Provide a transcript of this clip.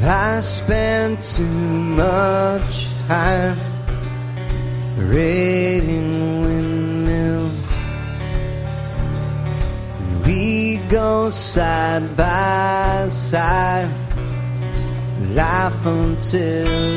I spend too much time raiding windmills, and we go side by side, life until